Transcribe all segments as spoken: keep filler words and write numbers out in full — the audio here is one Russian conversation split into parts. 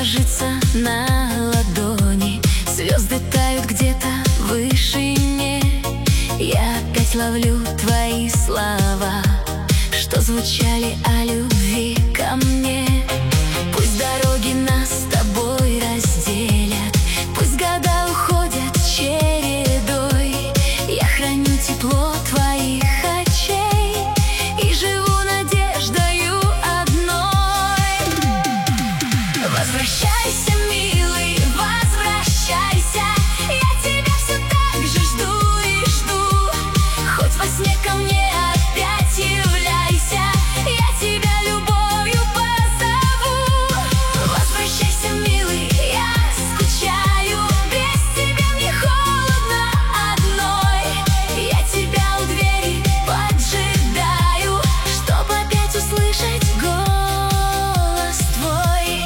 ложится на ладони. Звезды тают где-то в вышине. Я опять ловлю твои слова, что звучали о любви ко мне. Пусть дороги нас с тобой разделят, пусть года уходят чередой. Я храню тепло твоих очей и живу надеждою одной. Возвращайся, милый, возвращайся. Я тебя все так же жду и жду. Хоть во сне ко мне опять являйся, я тебя любовью позову. Возвращайся, милый, я скучаю. Без тебя мне холодно одной. Я тебя у двери поджидаю, чтобы опять услышать голос твой.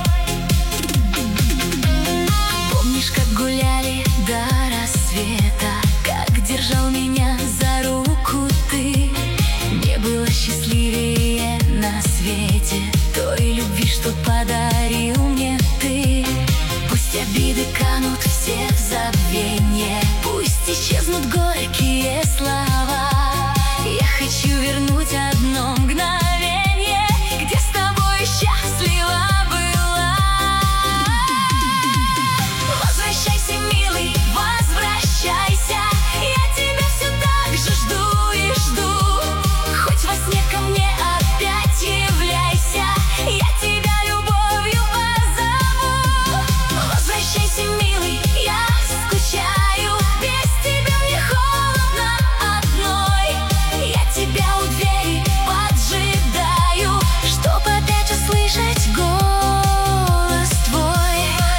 Помнишь, как гуляли до рассвета, как держал меня за руку ты? Не было счастливее на свете той любви, что подарил мне ты. Пусть обиды канут все в забвенье, пусть исчезнут горькие слова. Я хочу вернуть одно мгновенье, где с тобой счастлива была. Возвращайся, милый, возвращайся. Я тебя все так же жду и жду. Хоть во сне ко мне опять являйся, я тебя любовью позову. Возвращайся, милый, я скучаю. Без тебя мне холодно одной. Я тебя у двери поджидаю, чтобы опять услышать голос твой.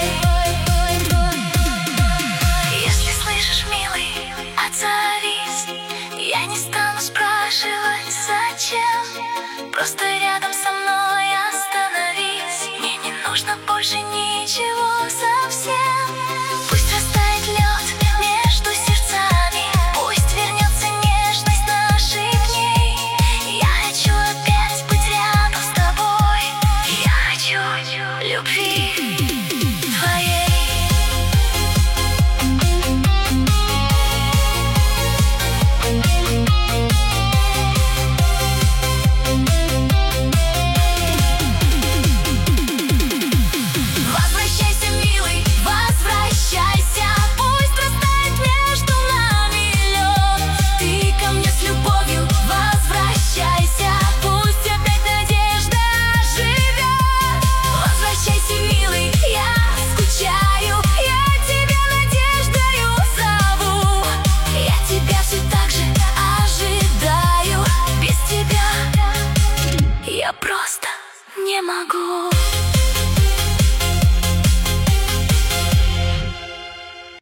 Если слышишь, милый, отзовись. Я не стану спрашивать, зачем. Просто рядом со мной остановись. Мне не нужно больше ничего совсем. Пусть растает лед между сердцами, пусть вернется нежность наших дней. Я хочу опять быть рядом с тобой. Я хочу любви твоей. Возвращайся, милый, возвращайся. Пусть растает между нами лед. Ты ко мне с любовью возвращайся. Пусть опять надежда живет. Возвращайся, милый, я скучаю. Я тебя надеждою зову. Я тебя все так же ожидаю. Без тебя я просто не могу.